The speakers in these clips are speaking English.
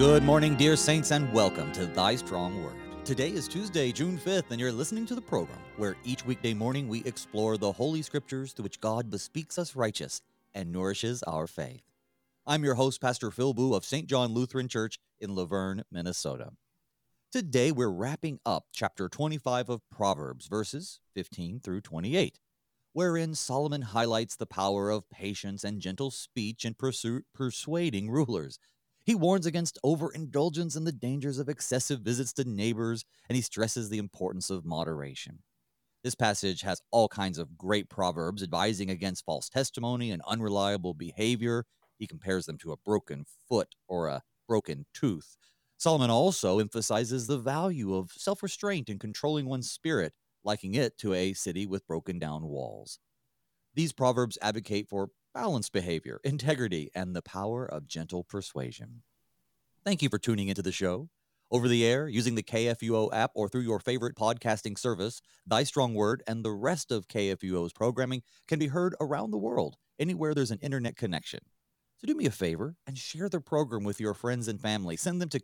Good morning, dear saints, and welcome to Thy Strong Word. Today is Tuesday, June 5th, and you're listening to the program where each weekday morning we explore the Holy Scriptures through which God bespeaks us righteous and nourishes our faith. I'm your host, Pastor Phil Boo of St. John Lutheran Church in Laverne, Minnesota. Today we're wrapping up chapter 25 of Proverbs, verses 15 through 28, wherein Solomon highlights the power of patience and gentle speech in persuading rulers. He warns against overindulgence and the dangers of excessive visits to neighbors, and he stresses the importance of moderation. This passage has all kinds of great proverbs advising against false testimony and unreliable behavior. He compares them to a broken foot or a broken tooth. Solomon also emphasizes the value of self-restraint and controlling one's spirit, liking it to a city with broken down walls. These proverbs advocate for balanced behavior, integrity, and the power of gentle persuasion. Thank you for tuning into the show. Over the air, using the KFUO app, or through your favorite podcasting service, Thy Strong Word and the rest of KFUO's programming can be heard around the world, anywhere there's an internet connection. So do me a favor and share the program with your friends and family. Send them to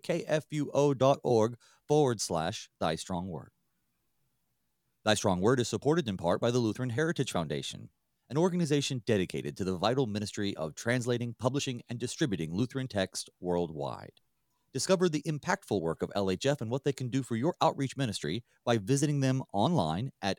kfuo.org/Thy Strong Word. Thy Strong Word is supported in part by the Lutheran Heritage Foundation, an organization dedicated to the vital ministry of translating, publishing, and distributing Lutheran texts worldwide. Discover the impactful work of LHF and what they can do for your outreach ministry by visiting them online at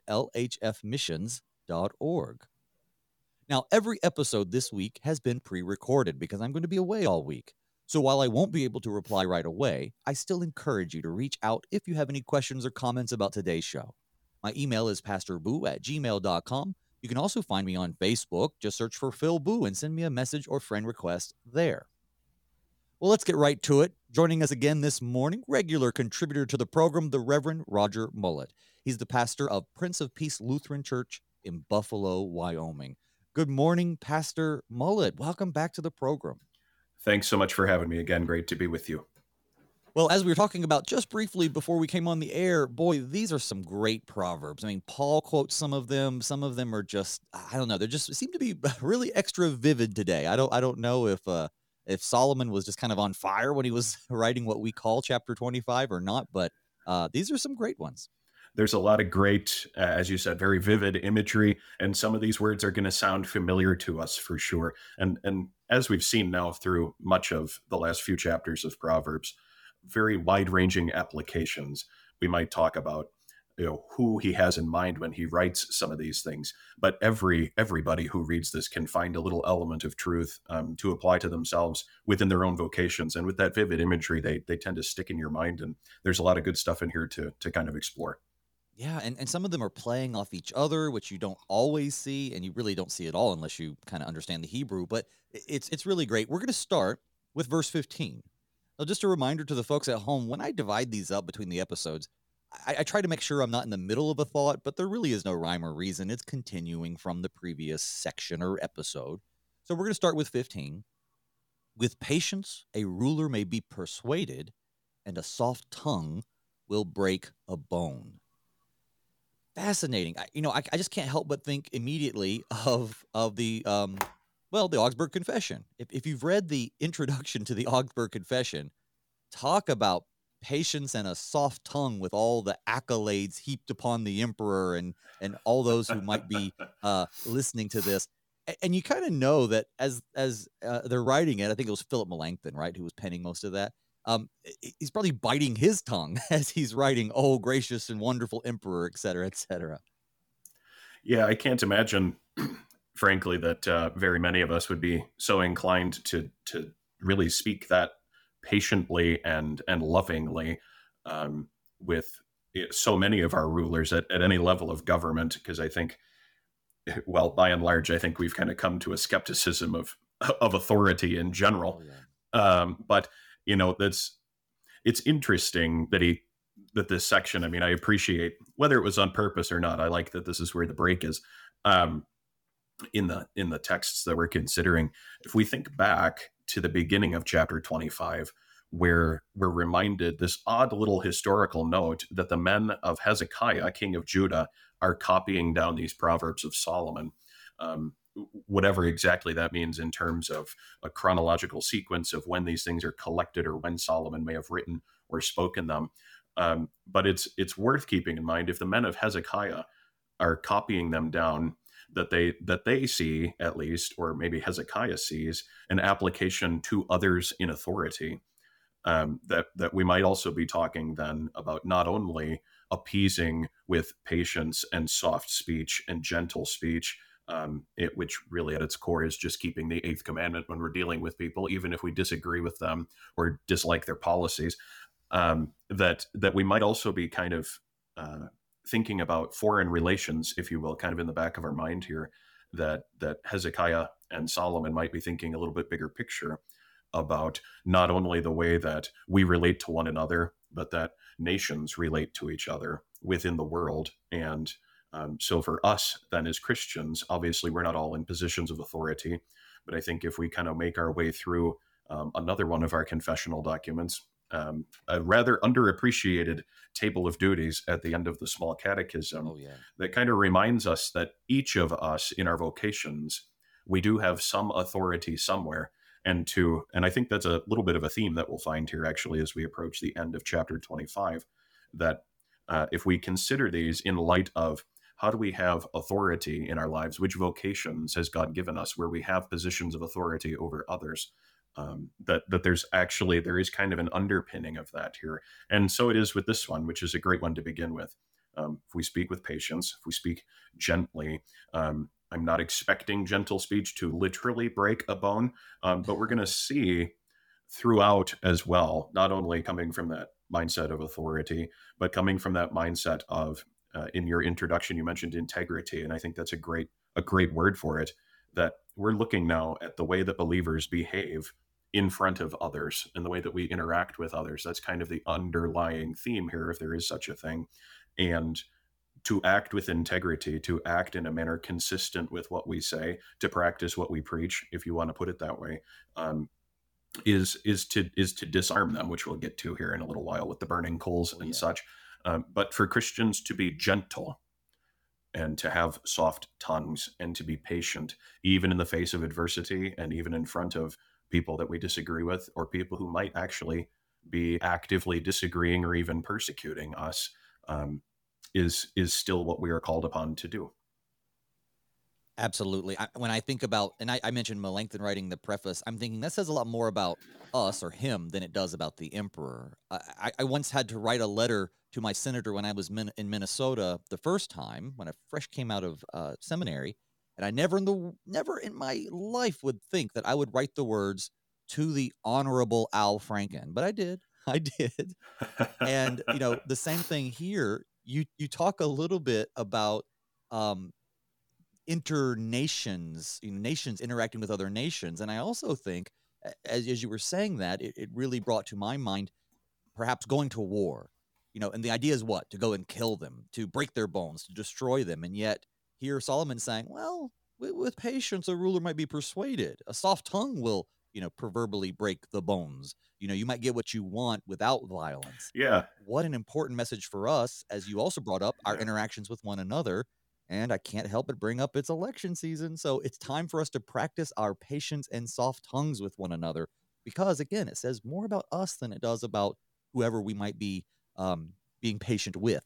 lhfmissions.org. Now, every episode this week has been pre-recorded because I'm going to be away all week. So while I won't be able to reply right away, I still encourage you to reach out if you have any questions or comments about today's show. My email is pastorboo@gmail.com. You can also find me on Facebook. Just search for Phil Boo and send me a message or friend request there. Well, let's get right to it. Joining us again this morning, regular contributor to the program, the Reverend Roger Mullet. He's the pastor of Prince of Peace Lutheran Church in Buffalo, Wyoming. Good morning, Pastor Mullet. Welcome back to the program. Thanks so much for having me again. Great to be with you. Well, as we were talking about just briefly before we came on the air, boy, these are some great proverbs. I mean, Paul quotes some of them. Some of them are just, I don't know, they just seem to be really extra vivid today. I don't know if Solomon was just kind of on fire when he was writing what we call chapter 25 or not, but these are some great ones. There's a lot of great, as you said, very vivid imagery, and some of these words are going to sound familiar to us for sure. And as we've seen now through much of the last few chapters of Proverbs, very wide-ranging applications. We might talk about who he has in mind when he writes some of these things, but everybody who reads this can find a little element of truth to apply to themselves within their own vocations. And with that vivid imagery, they tend to stick in your mind, and there's a lot of good stuff in here to kind of explore. Yeah, and some of them are playing off each other, which you don't always see, and you really don't see at all unless you kind of understand the Hebrew, but it's really great. We're going to start with verse 15. Now, just a reminder to the folks at home, when I divide these up between the episodes, I try to make sure I'm not in the middle of a thought, but there really is no rhyme or reason. It's continuing from the previous section or episode. So we're going to start with 15. With patience, a ruler may be persuaded, and a soft tongue will break a bone. Fascinating. I just can't help but think immediately of the Augsburg Confession. If you've read the introduction to the Augsburg Confession, talk about patience and a soft tongue with all the accolades heaped upon the emperor and all those who might be listening to this. And you kind of know that as they're writing it, I think it was Philip Melanchthon, right, who was penning most of that. He's probably biting his tongue as he's writing, "Oh, gracious and wonderful emperor," et cetera, et cetera. Yeah, I can't imagine, frankly, that very many of us would be so inclined to really speak that patiently and lovingly with so many of our rulers at any level of government, because I think, well, by and large, I think we've kind of come to a skepticism of authority in general. Oh, yeah. But it's interesting that this section, I mean, I appreciate whether it was on purpose or not. I like that this is where the break is in the texts that we're considering. If we think back to the beginning of chapter 25, where we're reminded this odd little historical note that the men of Hezekiah, king of Judah, are copying down these proverbs of Solomon. whatever exactly that means in terms of a chronological sequence of when these things are collected or when Solomon may have written or spoken them. But it's worth keeping in mind if the men of Hezekiah are copying them down, that they see, at least, or maybe Hezekiah sees, an application to others in authority. That we might also be talking then about not only appeasing with patience and soft speech and gentle speech, which really at its core is just keeping the eighth commandment when we're dealing with people, even if we disagree with them or dislike their policies. That we might also be kind of thinking about foreign relations, if you will, kind of in the back of our mind here, that Hezekiah and Solomon might be thinking a little bit bigger picture about not only the way that we relate to one another, but that nations relate to each other within the world. And so for us, then, as Christians, obviously we're not all in positions of authority, but I think if we kind of make our way through another one of our confessional documents, a rather underappreciated table of duties at the end of the small catechism, Oh, yeah. that kind of reminds us that each of us in our vocations, we do have some authority somewhere. And I think that's a little bit of a theme that we'll find here actually as we approach the end of chapter 25, that if we consider these in light of how do we have authority in our lives, which vocations has God given us where we have positions of authority over others, that there is kind of an underpinning of that here. And so it is with this one, which is a great one to begin with. If we speak with patience, if we speak gently, I'm not expecting gentle speech to literally break a bone, but we're going to see throughout as well, not only coming from that mindset of authority, but coming from that mindset of, in your introduction, you mentioned integrity, and I think that's a great word for it. That we're looking now at the way that believers behave in front of others and the way that we interact with others. That's kind of the underlying theme here, if there is such a thing. And to act with integrity, to act in a manner consistent with what we say, to practice what we preach, if you want to put it that way, is to disarm them, which we'll get to here in a little while with the burning coals and such. But for Christians to be gentle and to have soft tongues and to be patient, even in the face of adversity and even in front of people that we disagree with or people who might actually be actively disagreeing or even persecuting us, is still what we are called upon to do. Absolutely. When I think about, and I mentioned Melanchthon writing the preface, I'm thinking that says a lot more about us or him than it does about the emperor. I once had to write a letter to my senator when I was in Minnesota the first time when I fresh came out of seminary, and I never in my life would think that I would write the words to the Honorable Al Franken, but I did. I did. And the same thing here. You talk a little bit about um, internations, nations interacting with other nations. And I also think, as you were saying that, it really brought to my mind perhaps going to war, and the idea is what? To go and kill them, to break their bones, to destroy them. And yet here Solomon's saying, well, with patience, a ruler might be persuaded. A soft tongue will, proverbially break the bones. You might get what you want without violence. Yeah. What an important message for us, as you also brought up, our Yeah. interactions with one another. And I can't help but bring up it's election season. So it's time for us to practice our patience and soft tongues with one another. Because again, it says more about us than it does about whoever we might be being patient with.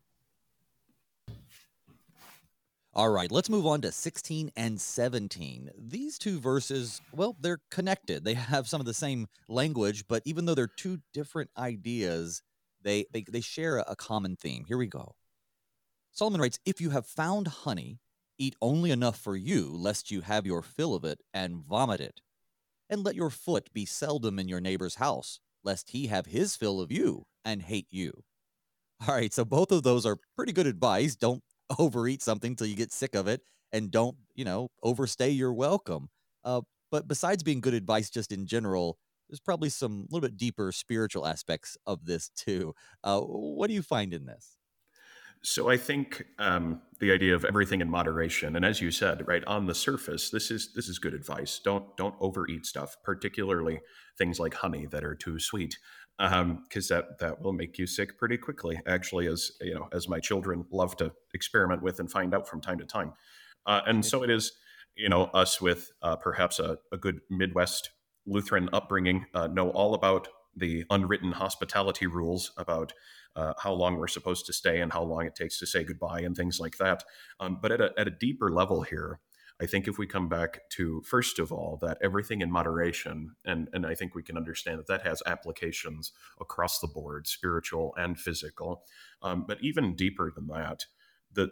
All right, let's move on to 16 and 17. These two verses, well, they're connected. They have some of the same language, but even though they're two different ideas, they share a common theme. Here we go. Solomon writes, if you have found honey, eat only enough for you, lest you have your fill of it and vomit it. And let your foot be seldom in your neighbor's house, lest he have his fill of you and hate you. All right, so both of those are pretty good advice. Don't overeat something till you get sick of it, and don't, overstay your welcome. But besides being good advice just in general, there's probably some little bit deeper spiritual aspects of this too. What do you find in this? So I think the idea of everything in moderation, and as you said, right on the surface, this is good advice. Don't overeat stuff, particularly things like honey that are too sweet, because that will make you sick pretty quickly. Actually, as my children love to experiment with and find out from time to time, and so it is. us with perhaps a good Midwest Lutheran upbringing know all about the unwritten hospitality rules about how long we're supposed to stay and how long it takes to say goodbye and things like that. But at a deeper level here, I think if we come back to, first of all, that everything in moderation, and I think we can understand that that has applications across the board, spiritual and physical. But even deeper than that, the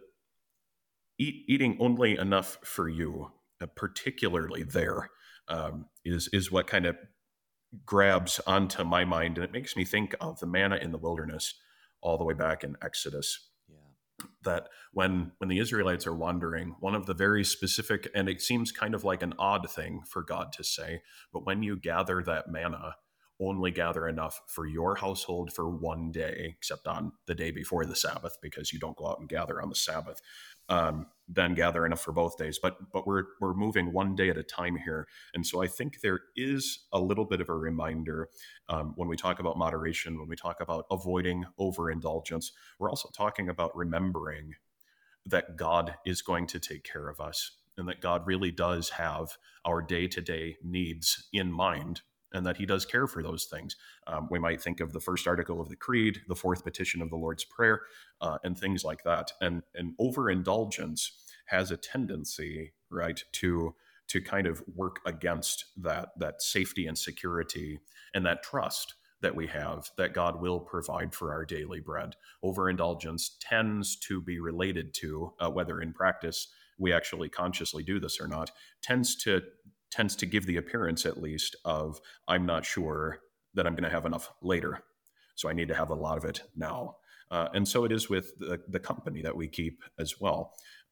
eating only enough for you, particularly there, is what kind of grabs onto my mind, and it makes me think of the manna in the wilderness, all the way back in Exodus. Yeah. That when the Israelites are wandering, one of the very specific, and it seems kind of like an odd thing for God to say, but when you gather that manna, only gather enough for your household for one day, except on the day before the Sabbath, because you don't go out and gather on the Sabbath. Then gather enough for both days. But we're moving one day at a time here, and so I think there is a little bit of a reminder when we talk about moderation, when we talk about avoiding overindulgence. We're also talking about remembering that God is going to take care of us, and that God really does have our day to day needs in mind, and that He does care for those things. We might think of the first article of the Creed, the fourth petition of the Lord's Prayer, and things like that. And overindulgence has a tendency, right, to kind of work against that safety and security and that trust that we have that God will provide for our daily bread. Overindulgence tends to be related to, whether in practice we actually consciously do this or not, tends to give the appearance, at least, of I'm not sure that I'm going to have enough later, so I need to have a lot of it now. And so it is with the company that we keep as well.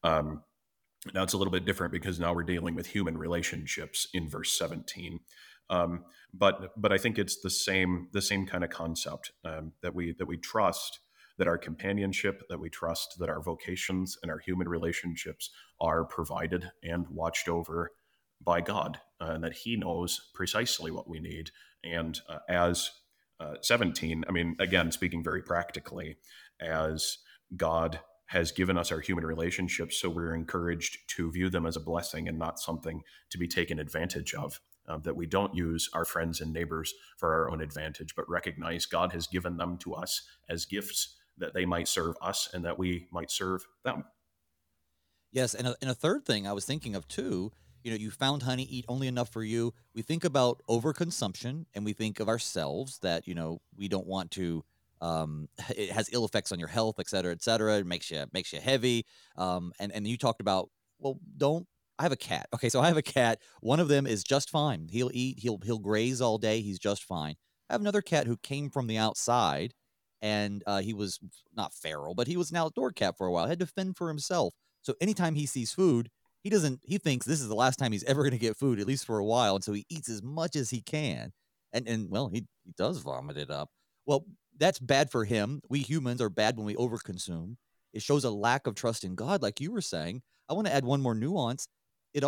Now it's a little bit different because now we're dealing with human relationships in verse 17. But I think it's the same kind of concept, that we trust that our companionship, that we trust that our vocations and our human relationships are provided and watched over by God, and that He knows precisely what we need. And as 17, I mean, again, speaking very practically, as God has given us our human relationships, so we're encouraged to view them as a blessing and not something to be taken advantage of. That we don't use our friends and neighbors for our own advantage, but recognize God has given them to us as gifts that they might serve us and that we might serve them. Yes, and a third thing I was thinking of too, you found honey, eat only enough for you. We think about overconsumption, and we think of ourselves that, we don't want to, it has ill effects on your health, et cetera, et cetera. It makes you heavy. And you talked about, well, don't, I have a cat. Okay, so I have a cat. One of them is just fine. He'll eat, he'll graze all day. He's just fine. I have another cat who came from the outside, and he was not feral, but he was an outdoor cat for a while. Had to fend for himself. So anytime he sees food, he thinks this is the last time he's ever going to get food, at least for a while. And so he eats as much as he can. And well, he does vomit it up. Well, that's bad for him. We humans are bad when we overconsume. It shows a lack of trust in God, like you were saying. I want to add one more nuance. It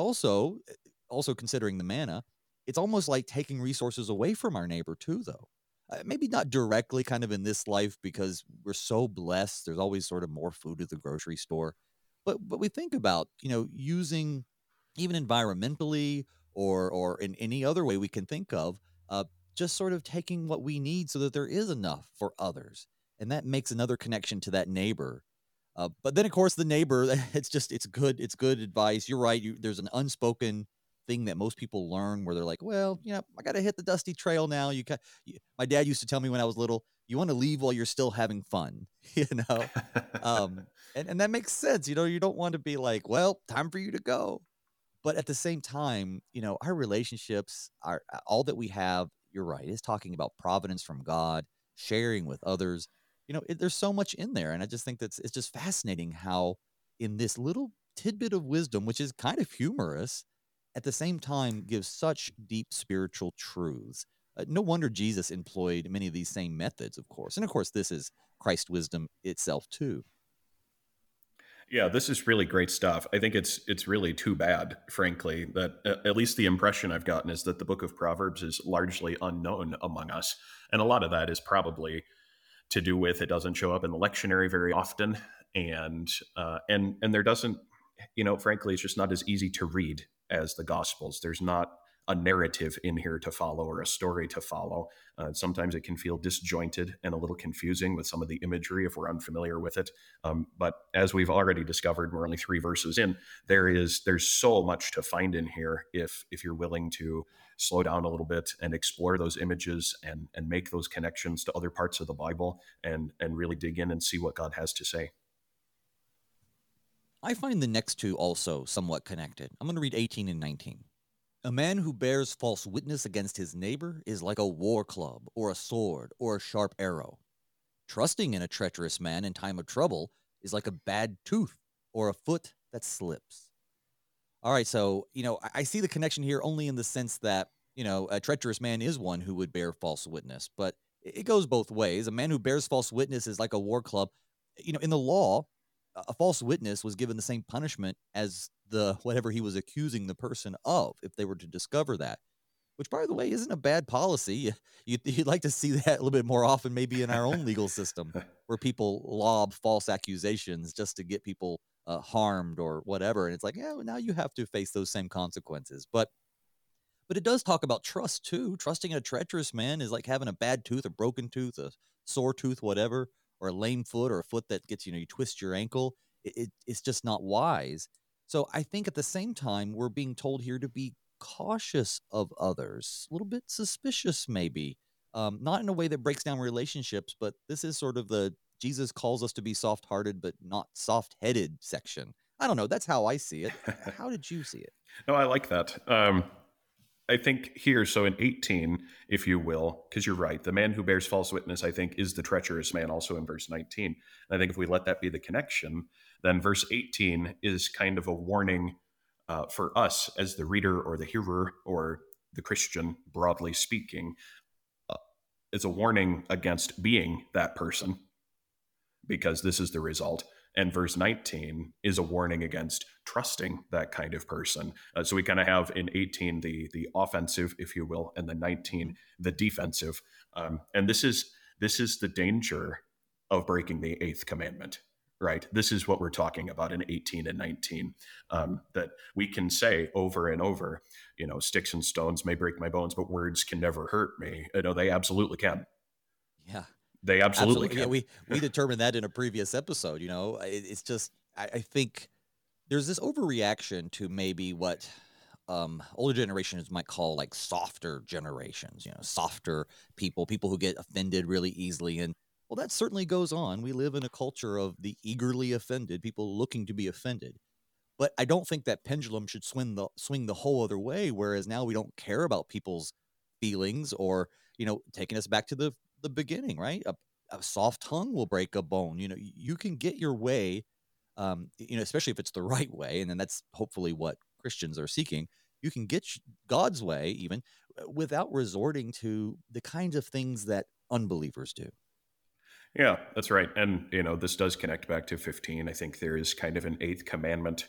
also considering the manna, it's almost like taking resources away from our neighbor too, though. Maybe not directly kind of in this life because we're so blessed. There's always sort of more food at the grocery store. But we think about, using even environmentally or in any other way we can think of, just sort of taking what we need so that there is enough for others. And that makes another connection to that neighbor. But then, of course, the neighbor, it's good advice. You're right. There's an unspoken thing that most people learn where they're like, well, I got to hit the dusty trail now. My dad used to tell me when I was little, you want to leave while you're still having fun, you know? And that makes sense. You don't want to be like, well, time for you to go. But at the same time, our relationships are all that we have. You're right. Is talking about providence from God, sharing with others. There's so much in there. And I just think it's just fascinating how in this little tidbit of wisdom, which is kind of humorous, at the same time gives such deep spiritual truths. No wonder Jesus employed many of these same methods, of course. And of course, this is Christ's wisdom itself, too. Yeah, this is really great stuff. I think it's really too bad, frankly, that at least the impression I've gotten is that the book of Proverbs is largely unknown among us, and a lot of that is probably to do with it doesn't show up in the lectionary very often, and there doesn't, frankly, it's just not as easy to read as the Gospels. There's not a narrative in here to follow or a story to follow. Sometimes it can feel disjointed and a little confusing with some of the imagery if we're unfamiliar with it. But as we've already discovered, we're only 3 verses in. There's so much to find in here if you're willing to slow down a little bit and explore those images and make those connections to other parts of the Bible and really dig in and see what God has to say. I find the next two also somewhat connected. I'm going to read 18 and 19. A man who bears false witness against his neighbor is like a war club, or a sword, or a sharp arrow. Trusting in a treacherous man in time of trouble is like a bad tooth, or a foot that slips. All right, so, I see the connection here only in the sense that, a treacherous man is one who would bear false witness, but it goes both ways. A man who bears false witness is like a war club. In the law, a false witness was given the same punishment as the whatever he was accusing the person of if they were to discover that, which, by the way, isn't a bad policy. You'd like to see that a little bit more often, maybe in our own legal system, where people lob false accusations just to get people harmed or whatever. And it's like, yeah, well, now you have to face those same consequences. But it does talk about trust too. Trusting in a treacherous man is like having a bad tooth, a broken tooth, a sore tooth, whatever, or a lame foot, or a foot that gets, you twist your ankle. It's just not wise. So I think at the same time, we're being told here to be cautious of others, a little bit suspicious, maybe. Not in a way that breaks down relationships, but this is sort of the Jesus calls us to be soft-hearted, but not soft-headed section. I don't know. That's how I see it. How did you see it? No, I like that. I think here, so in 18, if you will, because you're right, the man who bears false witness, I think, is the treacherous man, also in verse 19. And I think if we let that be the connection, then verse 18 is kind of a warning for us as the reader or the hearer or the Christian, broadly speaking. It's a warning against being that person, because this is the result. And verse 19 is a warning against trusting that kind of person. So we kind of have in 18 the offensive, if you will, and the 19 the defensive. And this is the danger of breaking the 8th commandment, right? This is what we're talking about in 18 and 19, that we can say over and over, sticks and stones may break my bones, but words can never hurt me. They absolutely can. Yeah. They absolutely can. Yeah, we determined that in a previous episode. It's just I think there's this overreaction to maybe what older generations might call like softer generations. Softer people who get offended really easily, and well, that certainly goes on. We live in a culture of the eagerly offended, people looking to be offended. But I don't think that pendulum should swing the whole other way. Whereas now we don't care about people's feelings, or taking us back to the beginning, right? A soft tongue will break a bone. You can get your way, especially if it's the right way, and then that's hopefully what Christians are seeking. You can get God's way even without resorting to the kinds of things that unbelievers do. Yeah, that's right. And, this does connect back to 15. I think there is kind of an 8th commandment,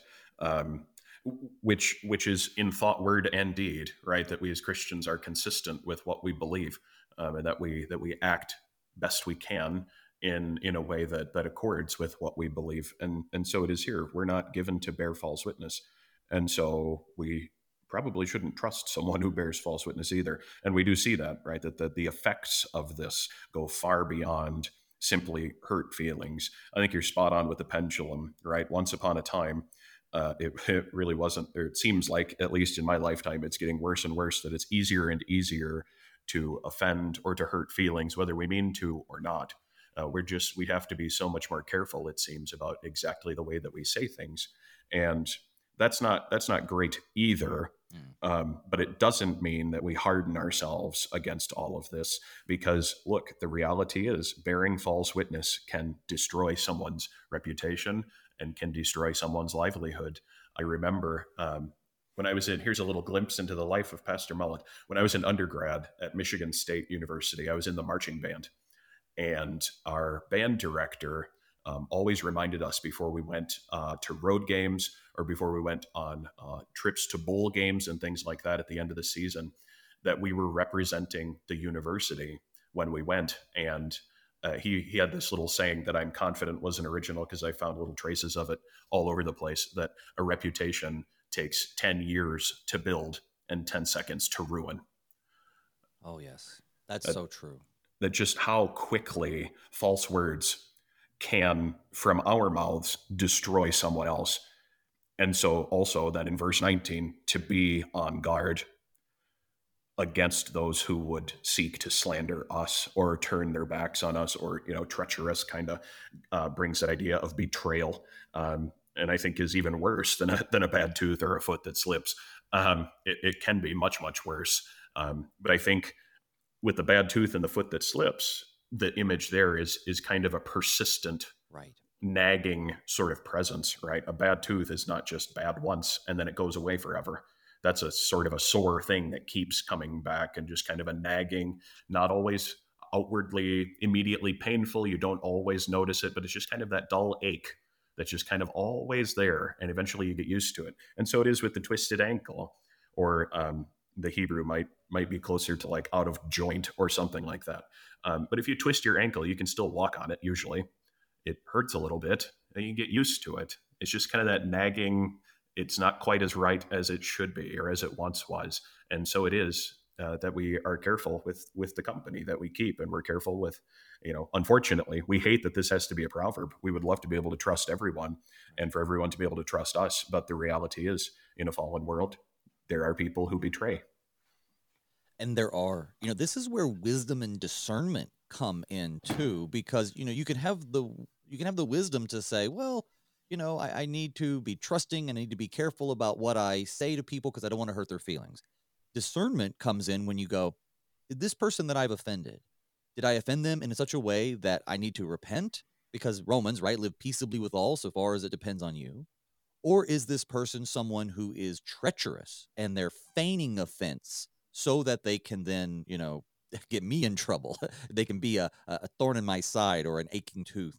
which is in thought, word, and deed, right? That we as Christians are consistent with what we believe, and that we act best we can in a way that accords with what we believe. And so it is here. We're not given to bear false witness. And so we probably shouldn't trust someone who bears false witness either. And we do see that, right? That the effects of this go far beyond simply hurt feelings. I think you're spot on with the pendulum, right? Once upon a time, it really wasn't, or it seems like, at least in my lifetime, it's getting worse and worse, that it's easier and easier to offend or to hurt feelings, whether we mean to or not. We have to be so much more careful, it seems, about exactly the way that we say things. And that's not great either. But it doesn't mean that we harden ourselves against all of this, because look, the reality is bearing false witness can destroy someone's reputation and can destroy someone's livelihood. I remember when I was here's a little glimpse into the life of Pastor Mullet. When I was in undergrad at Michigan State University, I was in the marching band, and our band director always reminded us before we went to road games or before we went on trips to bowl games and things like that at the end of the season, that we were representing the university when we went. And he had this little saying that I'm confident wasn't original, because I found little traces of it all over the place, that a reputation takes 10 years to build and 10 seconds to ruin. Oh, yes. That's That, so true. that just how quickly false words can, from our mouths, destroy someone else. And so also that in verse 19, to be on guard against those who would seek to slander us or turn their backs on us, or treacherous kind of brings that idea of betrayal, and I think is even worse than a bad tooth or a foot that slips. It can be much, much worse. But I think with the bad tooth and the foot that slips, the image there is kind of a persistent, Right. nagging sort of presence, right? A bad tooth is not just bad once and then it goes away forever. That's a sort of a sore thing that keeps coming back, and just kind of a nagging, not always outwardly immediately painful. You don't always notice it, but it's just kind of that dull ache that's just kind of always there. And eventually you get used to it. And so it is with the twisted ankle, or the Hebrew might be closer to like out of joint or something like that. But if you twist your ankle, you can still walk on it usually. It hurts a little bit and you get used to it. It's just kind of that nagging. It's not quite as right as it should be or as it once was. And so it is that we are careful with the company that we keep, and we're careful with, unfortunately, we hate that this has to be a proverb. We would love to be able to trust everyone and for everyone to be able to trust us. But the reality is, in a fallen world, there are people who betray. And there are, this is where wisdom and discernment come in too, because, you can have the wisdom to say, well, I need to be trusting and I need to be careful about what I say to people because I don't want to hurt their feelings. Discernment comes in when you go, did this person that I've offended, did I offend them in such a way that I need to repent? Because Romans, right, live peaceably with all so far as it depends on you. Or is this person someone who is treacherous and they're feigning offense so that they can then, get me in trouble? They can be a thorn in my side or an aching tooth.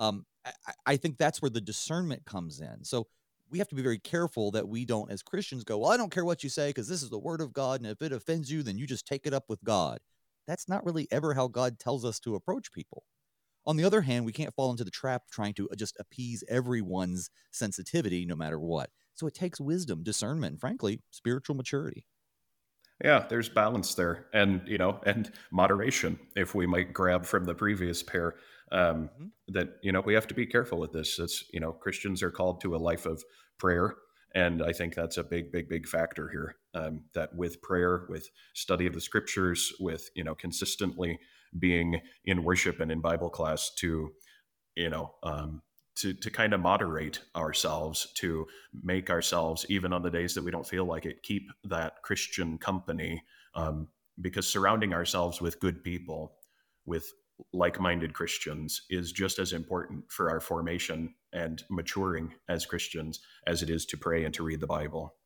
I think that's where the discernment comes in. So we have to be very careful that we don't, as Christians, go, well, I don't care what you say because this is the word of God. And if it offends you, then you just take it up with God. That's not really ever how God tells us to approach people. On the other hand, we can't fall into the trap of trying to just appease everyone's sensitivity no matter what. So it takes wisdom, discernment, and frankly, spiritual maturity. Yeah, there's balance there, and moderation. If we might grab from the previous pair, that we have to be careful with this. It's Christians are called to a life of prayer, and I think that's a big, big, big factor here. That with prayer, with study of the scriptures, with consistently being in worship and in Bible class, to you know to kind of moderate ourselves, to make ourselves, even on the days that we don't feel like it, keep that Christian company, because surrounding ourselves with good people, with like-minded Christians, is just as important for our formation and maturing as Christians as it is to pray and to read the Bible.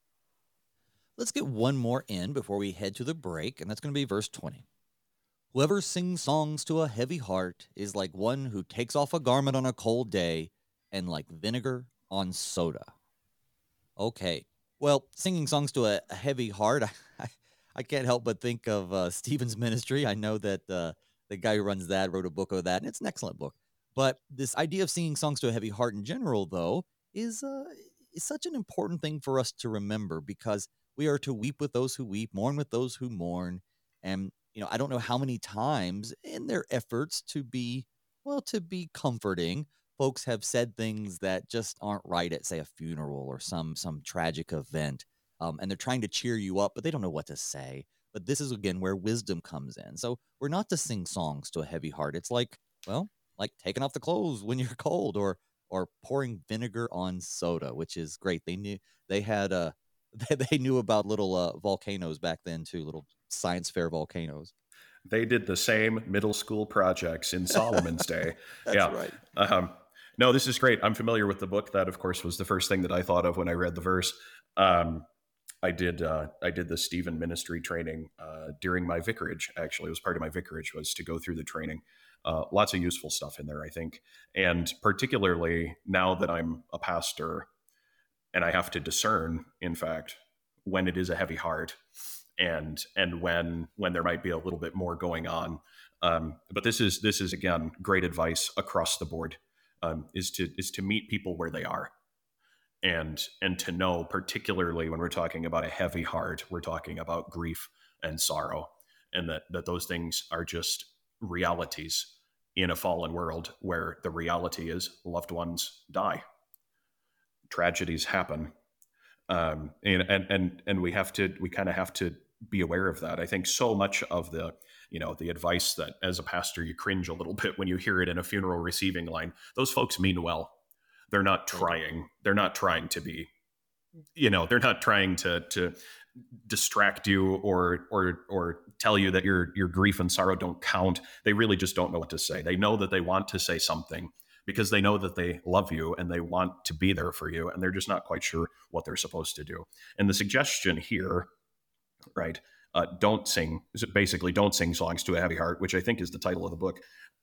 Let's get one more in before we head to the break, and that's going to be verse 20. Whoever sings songs to a heavy heart is like one who takes off a garment on a cold day and like vinegar on soda. Okay. Well, singing songs to a heavy heart, I can't help but think of Stephen's ministry. I know that the guy who runs that wrote a book of that, and it's an excellent book. But this idea of singing songs to a heavy heart in general, though, is such an important thing for us to remember, because we are to weep with those who weep, mourn with those who mourn. And, I don't know how many times in their efforts to be comforting, folks have said things that just aren't right at, say, a funeral or some tragic event. And they're trying to cheer you up, but they don't know what to say. But this is, again, where wisdom comes in. So we're not to sing songs to a heavy heart. It's like taking off the clothes when you're cold, or pouring vinegar on soda, which is great. They had they knew about little volcanoes back then too, little science fair volcanoes. They did the same middle school projects in Solomon's day. That's Yeah. right. No, this is great. I'm familiar with the book. That, of course, was the first thing that I thought of when I read the verse. I did the Stephen ministry training during my vicarage. Actually, it was part of my vicarage, was to go through the training. Lots of useful stuff in there, I think. And particularly now that I'm a pastor and I have to discern, in fact, when it is a heavy heart and when there might be a little bit more going on. But this is again great advice across the board. Is to meet people where they are. And to know, particularly when we're talking about a heavy heart, we're talking about grief and sorrow, and that those things are just realities in a fallen world where the reality is loved ones die, tragedies happen, and we kind of have to be aware of that. I think so much of the advice that as a pastor you cringe a little bit when you hear it in a funeral receiving line, those folks mean well. They're not trying. They're not trying to be, they're not trying to distract you or tell you that your grief and sorrow don't count. They really just don't know what to say. They know that they want to say something because they know that they love you and they want to be there for you, and they're just not quite sure what they're supposed to do. And the suggestion here, right, don't sing songs to a heavy heart, which I think is the title of the book,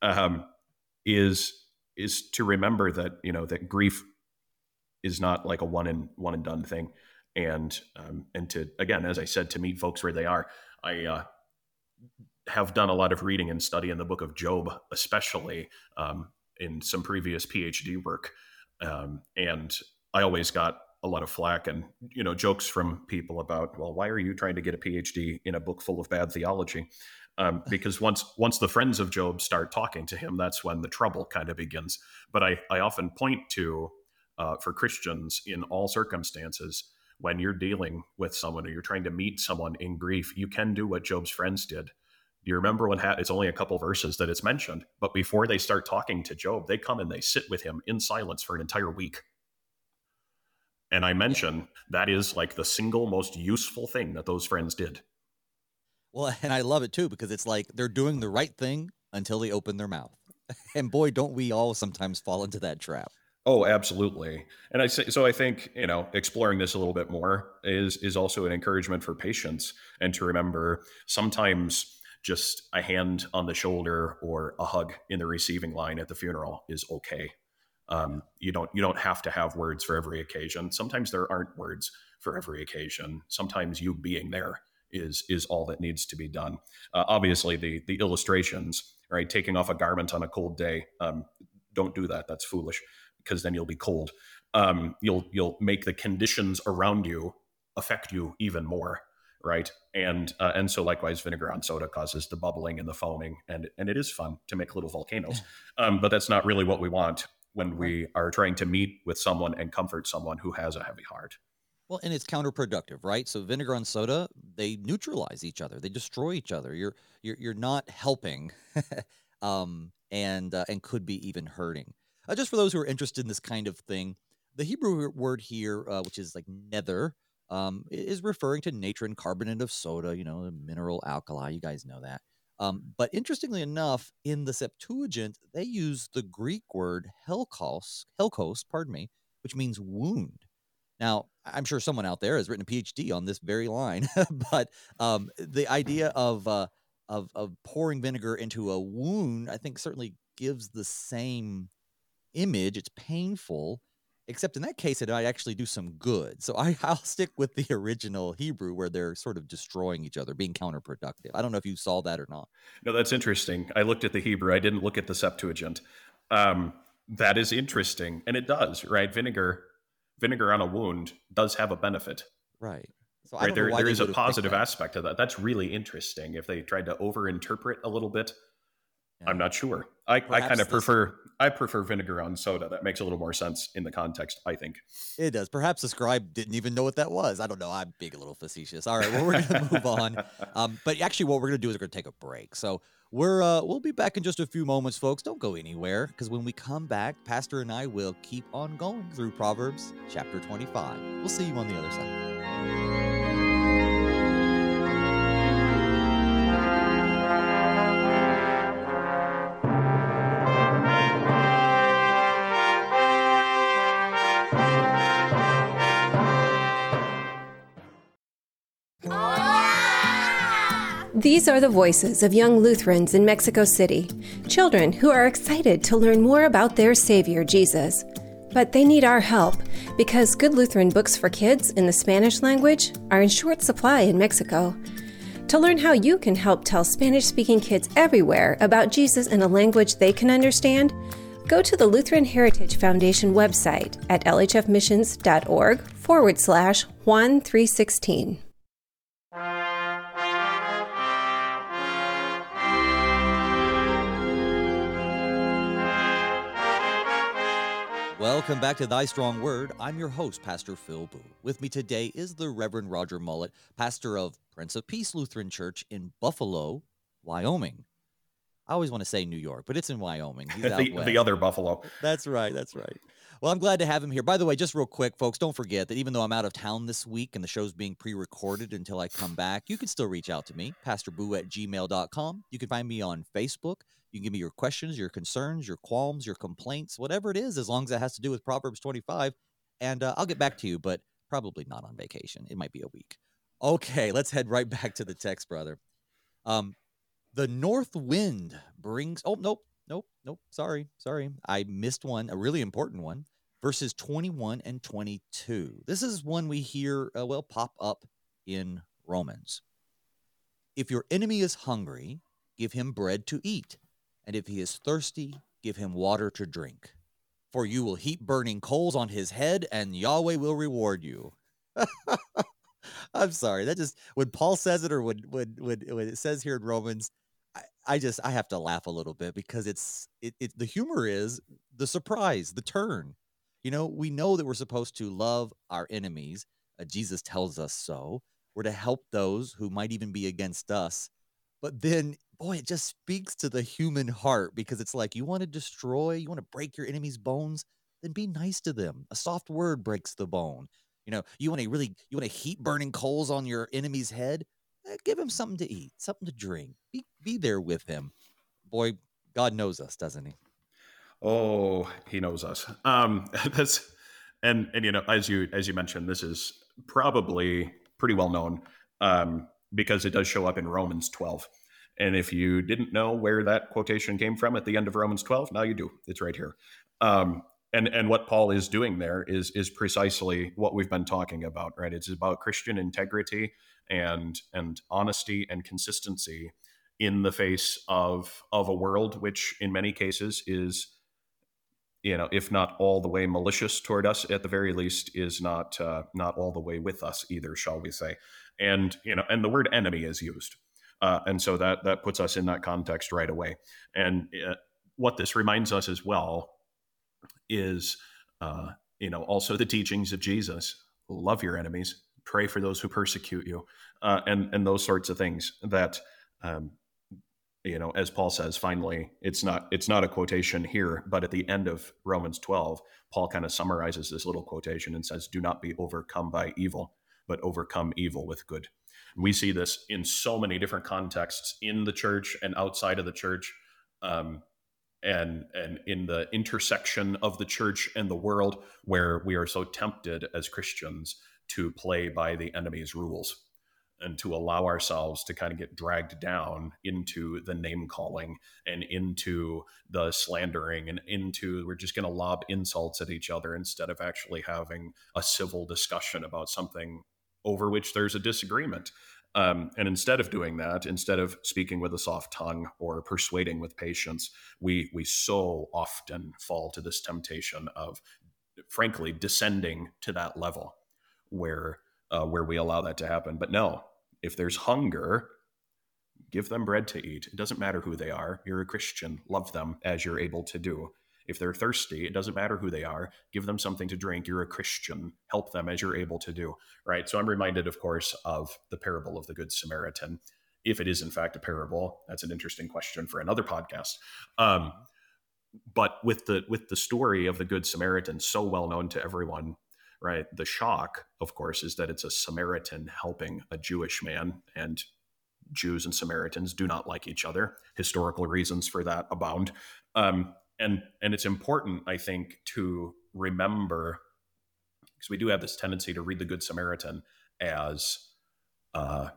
is to remember that, that grief is not like a one and done thing. And to, again, as I said, to meet folks where they are. I have done a lot of reading and study in the book of Job, especially in some previous PhD work. And I always got a lot of flack and, jokes from people about, well, why are you trying to get a PhD in a book full of bad theology? Because once the friends of Job start talking to him, that's when the trouble kind of begins. But I often point to, for Christians in all circumstances, when you're dealing with someone or you're trying to meet someone in grief, you can do what Job's friends did. Do you remember when it's only a couple verses that it's mentioned, but before they start talking to Job, they come and they sit with him in silence for an entire week. And I mention that is like the single most useful thing that those friends did. Well, and I love it too, because it's like they're doing the right thing until they open their mouth. And boy, don't we all sometimes fall into that trap. Oh, absolutely. And I think, exploring this a little bit more is also an encouragement for patience, and to remember sometimes just a hand on the shoulder or a hug in the receiving line at the funeral is okay. You don't have to have words for every occasion. Sometimes there aren't words for every occasion. Sometimes you being there is all that needs to be done. Obviously, the illustrations, right? Taking off a garment on a cold day, don't do that. That's foolish, because then you'll be cold. You'll make the conditions around you affect you even more, right? And so likewise, vinegar on soda causes the bubbling and the foaming, and it is fun to make little volcanoes. But that's not really what we want when we are trying to meet with someone and comfort someone who has a heavy heart. Well, and it's counterproductive, right? So vinegar on soda, they neutralize each other. They destroy each other. You're not helping, and could be even hurting. Just for those who are interested in this kind of thing, the Hebrew word here, which is like nether, is referring to natron carbonate of soda, a mineral alkali. You guys know that. But interestingly enough, in the Septuagint, they use the Greek word helkos, which means wound. Now, I'm sure someone out there has written a PhD on this very line, but the idea of pouring vinegar into a wound, I think, certainly gives the same image. It's painful, except in that case, it might actually do some good. So I'll stick with the original Hebrew, where they're sort of destroying each other, being counterproductive. I don't know if you saw that or not. No, that's interesting. I looked at the Hebrew. I didn't look at the Septuagint. That is interesting. And it does, right? Vinegar on a wound does have a benefit. Right. So right? There is a positive aspect of that. That's really interesting. If they tried to overinterpret a little bit, yeah. I'm not sure. I kind of prefer vinegar on soda. That makes a little more sense in the context, I think. It does. Perhaps the scribe didn't even know what that was. I don't know. I'm being a little facetious. All right, well, we're going to move on. But actually, what we're going to do is we're going to take a break. So we'll be back in just a few moments, folks. Don't go anywhere, because when we come back, Pastor and I will keep on going through Proverbs chapter 25. We'll see you on the other side. These are the voices of young Lutherans in Mexico City, children who are excited to learn more about their Savior, Jesus. But they need our help, because good Lutheran books for kids in the Spanish language are in short supply in Mexico. To learn how you can help tell Spanish-speaking kids everywhere about Jesus in a language they can understand, Go to the Lutheran Heritage Foundation website at lhfmissions.org/Juan 316. Welcome back to Thy Strong Word. I'm your host, Pastor Phil Boo. With me today is the Reverend Roger Mullet, pastor of Prince of Peace Lutheran Church in Buffalo, Wyoming. I always want to say New York, but it's in Wyoming. He's out west. The other Buffalo. That's right. Well, I'm glad to have him here. By the way, just real quick, folks, don't forget that even though I'm out of town this week and the show's being pre-recorded until I come back, you can still reach out to me, pastorboo@gmail.com. You can find me on Facebook. You can give me your questions, your concerns, your qualms, your complaints, whatever it is, as long as it has to do with Proverbs 25. And I'll get back to you, but probably not on vacation. It might be a week. Okay, let's head right back to the text, brother. The north wind brings... Oh, nope. Sorry. I missed one, a really important one. Verses 21 and 22. This is one we hear, pop up in Romans. If your enemy is hungry, give him bread to eat. And if he is thirsty, give him water to drink. For you will heap burning coals on his head, and Yahweh will reward you. I'm sorry. That just, when Paul says it or when it says here in Romans, I have to laugh a little bit because the humor is the surprise, the turn. You know, we know that we're supposed to love our enemies. Jesus tells us so. We're to help those who might even be against us. But then, boy, it just speaks to the human heart because it's like, you want to destroy, you want to break your enemy's bones, then be nice to them. A soft word breaks the bone. You know, you want to heap burning coals on your enemy's head? Give him something to eat, something to drink. Be there with him. Boy, God knows us, doesn't he? Oh, he knows us. That's and you know, as you mentioned, this is probably pretty well known because it does show up in Romans 12. And if you didn't know where that quotation came from at the end of Romans 12, now you do. It's right here. And what Paul is doing there is precisely what we've been talking about, right? It's about Christian integrity and honesty and consistency in the face of a world which in many cases is, you know, if not all the way malicious toward us, at the very least is not all the way with us either, shall we say. And, you know, and the word enemy is used. And so that puts us in that context right away. And what this reminds us as well is, you know, also the teachings of Jesus. Love your enemies, pray for those who persecute you, and those sorts of things that, you know, as Paul says, finally, it's not a quotation here, but at the end of Romans 12, Paul kind of summarizes this little quotation and says, do not be overcome by evil, but overcome evil with good. We see this in so many different contexts in the church and outside of the church, and in the intersection of the church and the world, where we are so tempted as Christians to play by the enemy's rules and to allow ourselves to kind of get dragged down into the name calling and into the slandering and into, we're just going to lob insults at each other instead of actually having a civil discussion about something over which there's a disagreement. And instead of doing that, instead of speaking with a soft tongue or persuading with patience, we so often fall to this temptation of, frankly, descending to that level where we allow that to happen. But no, if there's hunger, give them bread to eat. It doesn't matter who they are. You're a Christian. Love them as you're able to do. If they're thirsty, it doesn't matter who they are. Give them something to drink. You're a Christian. Help them as you're able to do, right? So I'm reminded, of course, of the parable of the Good Samaritan. If it is, in fact, a parable, that's an interesting question for another podcast. But with the story of the Good Samaritan, so well known to everyone, right? The shock, of course, is that it's a Samaritan helping a Jewish man, and Jews and Samaritans do not like each other. Historical reasons for that abound. And it's important, I think, to remember, because we do have this tendency to read the Good Samaritan as that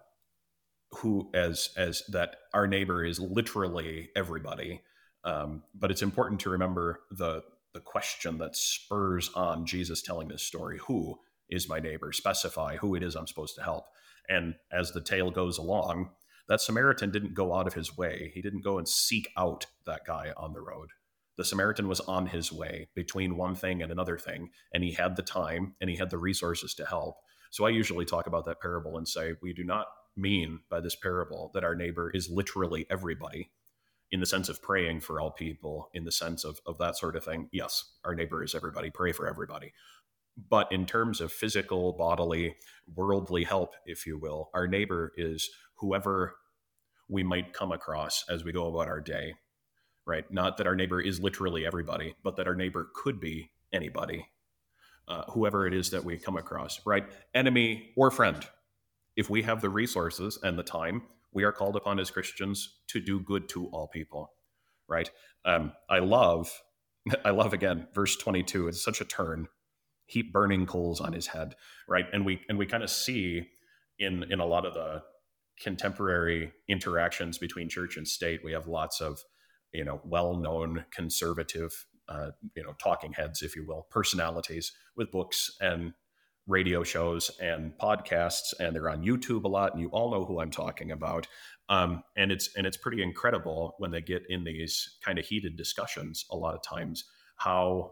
our neighbor is literally everybody. But it's important to remember the question that spurs on Jesus telling this story. Who is my neighbor? Specify who it is I'm supposed to help. And as the tale goes along, that Samaritan didn't go out of his way. He didn't go and seek out that guy on the road. The Samaritan was on his way between one thing and another thing, and he had the time and he had the resources to help. So I usually talk about that parable and say, we do not mean by this parable that our neighbor is literally everybody in the sense of praying for all people, in the sense of that sort of thing. Yes, our neighbor is everybody, pray for everybody. But in terms of physical, bodily, worldly help, if you will, our neighbor is whoever we might come across as we go about our day, right? Not that our neighbor is literally everybody, but that our neighbor could be anybody, whoever it is that we come across, right? Enemy or friend. If we have the resources and the time, we are called upon as Christians to do good to all people, right? I love again, verse 22. It's such a turn. Heap burning coals on his head, right? And we kind of see in a lot of the contemporary interactions between church and state, we have lots of well-known conservative talking heads, if you will, personalities with books and radio shows and podcasts, and they're on YouTube a lot, and you all know who I'm talking about. And it's pretty incredible when they get in these kind of heated discussions a lot of times how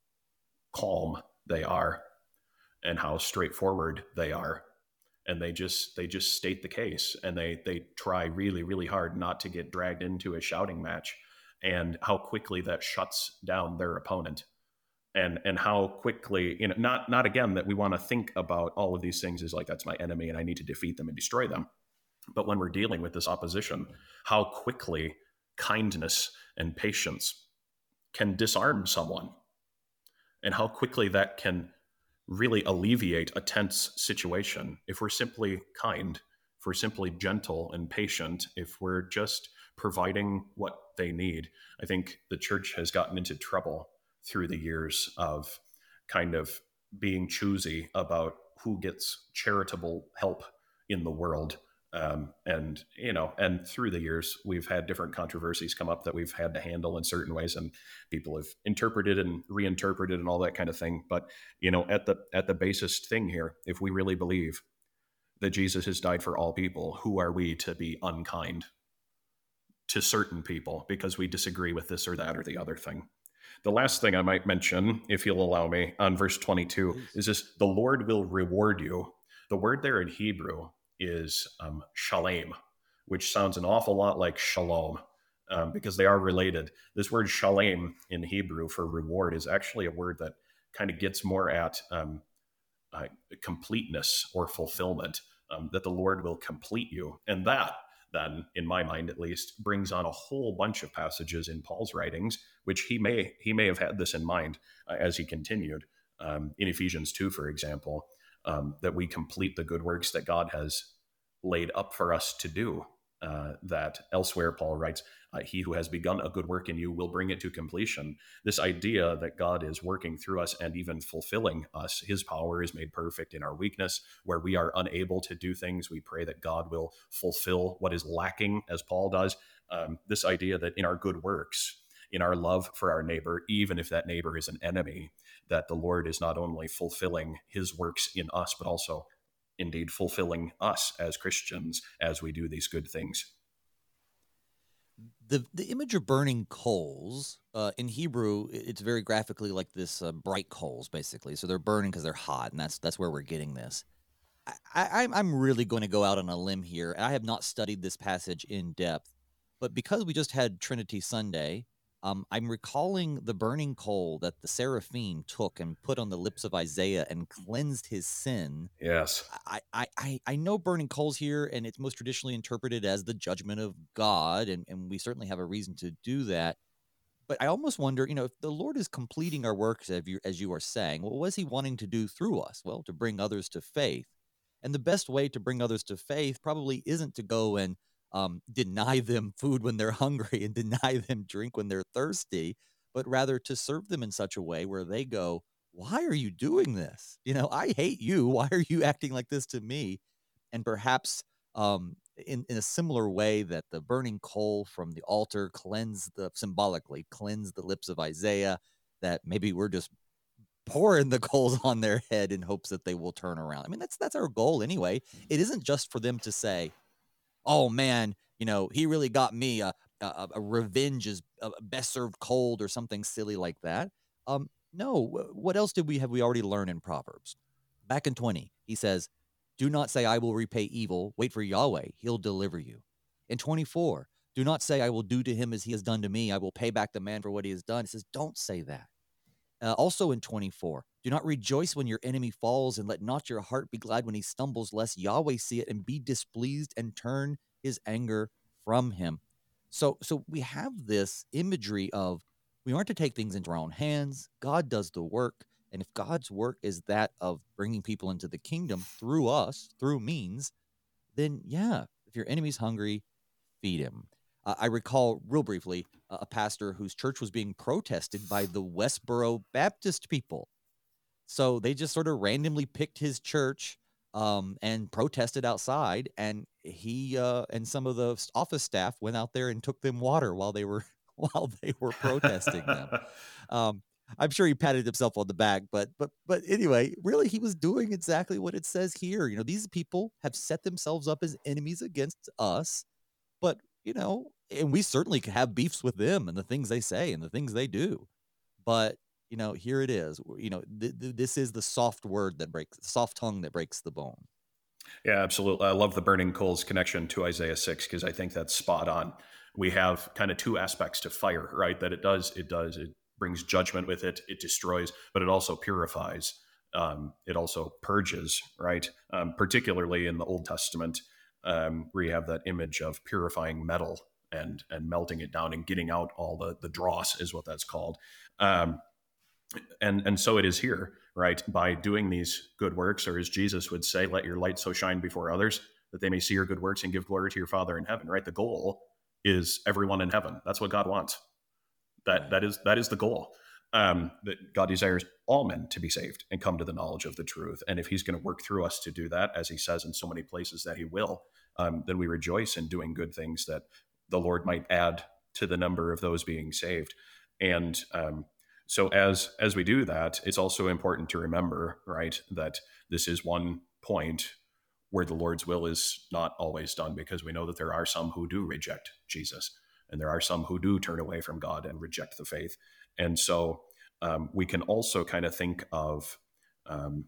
calm they are and how straightforward they are. And they just state the case, and they try really, really hard not to get dragged into a shouting match, and how quickly that shuts down their opponent. And how quickly, not again that we want to think about all of these things as like, that's my enemy and I need to defeat them and destroy them. But when we're dealing with this opposition, how quickly kindness and patience can disarm someone, and how quickly that can really alleviate a tense situation. If we're simply kind, if we're simply gentle and patient, if we're just providing what they need. I think the church has gotten into trouble through the years of kind of being choosy about who gets charitable help in the world. And through the years, we've had different controversies come up that we've had to handle in certain ways, and people have interpreted and reinterpreted and all that kind of thing. But, at the basest thing here, if we really believe that Jesus has died for all people, who are we to be unkind to certain people because we disagree with this or that or the other thing? The last thing I might mention, if you'll allow me, on verse 22 is this: the Lord will reward you. The word there in Hebrew is shalem, which sounds an awful lot like shalom, because they are related. This word shalem in Hebrew for reward is actually a word that kind of gets more at completeness or fulfillment, that the Lord will complete you. And that then, in my mind at least, brings on a whole bunch of passages in Paul's writings, which he may have had this in mind as he continued. In Ephesians 2, for example, that we complete the good works that God has laid up for us to do. That elsewhere Paul writes, he who has begun a good work in you will bring it to completion. This idea that God is working through us and even fulfilling us, his power is made perfect in our weakness. Where we are unable to do things, we pray that God will fulfill what is lacking, as Paul does. This idea that in our good works, in our love for our neighbor, even if that neighbor is an enemy, that the Lord is not only fulfilling his works in us, but also indeed fulfilling us as Christians as we do these good things. The image of burning coals, in Hebrew, it's very graphically like this bright coals, basically. So they're burning because they're hot, and that's where we're getting this. I'm really going to go out on a limb here. I have not studied this passage in depth, but because we just had Trinity Sunday, I'm recalling the burning coal that the seraphim took and put on the lips of Isaiah and cleansed his sin. Yes. I know burning coals here, and it's most traditionally interpreted as the judgment of God, and we certainly have a reason to do that. But I almost wonder, if the Lord is completing our works, as you are saying, what was he wanting to do through us? Well, to bring others to faith. And the best way to bring others to faith probably isn't to go and deny them food when they're hungry and deny them drink when they're thirsty, but rather to serve them in such a way where they go, why are you doing this? I hate you. Why are you acting like this to me? And perhaps in a similar way that the burning coal from the altar symbolically cleansed the lips of Isaiah, that maybe we're just pouring the coals on their head in hopes that they will turn around. I mean, that's our goal anyway. It isn't just for them to say, oh man, he really got me. a revenge is best served cold or something silly like that. No, what else have we already learned in Proverbs? Back in 20, he says, do not say, I will repay evil. Wait for Yahweh. He'll deliver you. In 24, do not say, I will do to him as he has done to me. I will pay back the man for what he has done. He says, don't say that. Also in 24, do not rejoice when your enemy falls, and let not your heart be glad when he stumbles, lest Yahweh see it and be displeased and turn his anger from him. So we have this imagery of we aren't to take things into our own hands. God does the work. And if God's work is that of bringing people into the kingdom through us, through means, then yeah, if your enemy's hungry, feed him. I recall real briefly a pastor whose church was being protested by the Westboro Baptist people. So they just sort of randomly picked his church and protested outside. And he and some of the office staff went out there and took them water while they were protesting them. I'm sure he patted himself on the back, but anyway, really, he was doing exactly what it says here. You know, these people have set themselves up as enemies against us, but you know, and we certainly have beefs with them and the things they say and the things they do. But you know, here it is. You know, this is the soft tongue that breaks the bone. Yeah, absolutely. I love the burning coals connection to Isaiah 6 because I think that's spot on. We have kind of two aspects to fire, right? That it brings judgment with it, it destroys, but it also purifies. It also purges, right? Particularly in the Old Testament, where you have that image of purifying metal and melting it down and getting out all the dross is what that's called. And so it is here, right? By doing these good works, or as Jesus would say, let your light so shine before others that they may see your good works and give glory to your Father in heaven, right? The goal is everyone in heaven. That's what God wants. That is the goal. That God desires all men to be saved and come to the knowledge of the truth. And if he's going to work through us to do that, as he says in so many places that he will, then we rejoice in doing good things that the Lord might add to the number of those being saved. And so as we do that, it's also important to remember, right, that this is one point where the Lord's will is not always done, because we know that there are some who do reject Jesus, and there are some who do turn away from God and reject the faith. And so we can also kind of think of, I'm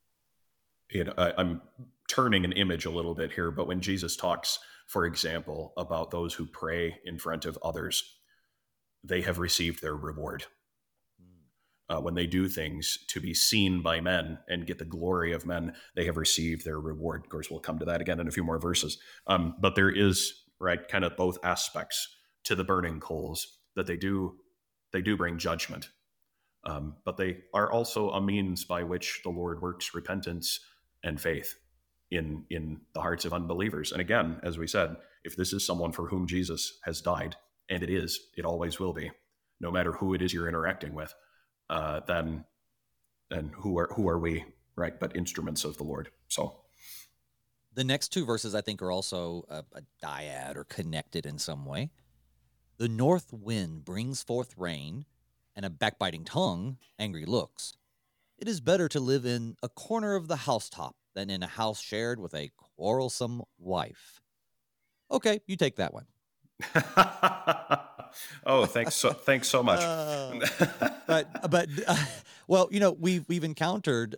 turning an image a little bit here, but when Jesus talks, for example, about those who pray in front of others, they have received their reward. When they do things to be seen by men and get the glory of men, they have received their reward. Of course, we'll come to that again in a few more verses. But there is, right, kind of both aspects to the burning coals, that they do bring judgment. But they are also a means by which the Lord works repentance and faith in the hearts of unbelievers. And again, as we said, if this is someone for whom Jesus has died, and it always will be, no matter who it is you're interacting with, then who are we, right, but instruments of the Lord. So the next two verses, I think, are also a dyad or connected in some way. The north wind brings forth rain, and a backbiting tongue, angry looks. It is better to live in a corner of the housetop than in a house shared with a quarrelsome wife. Okay, you take that one. Oh, thanks so much. Well, you know, we've encountered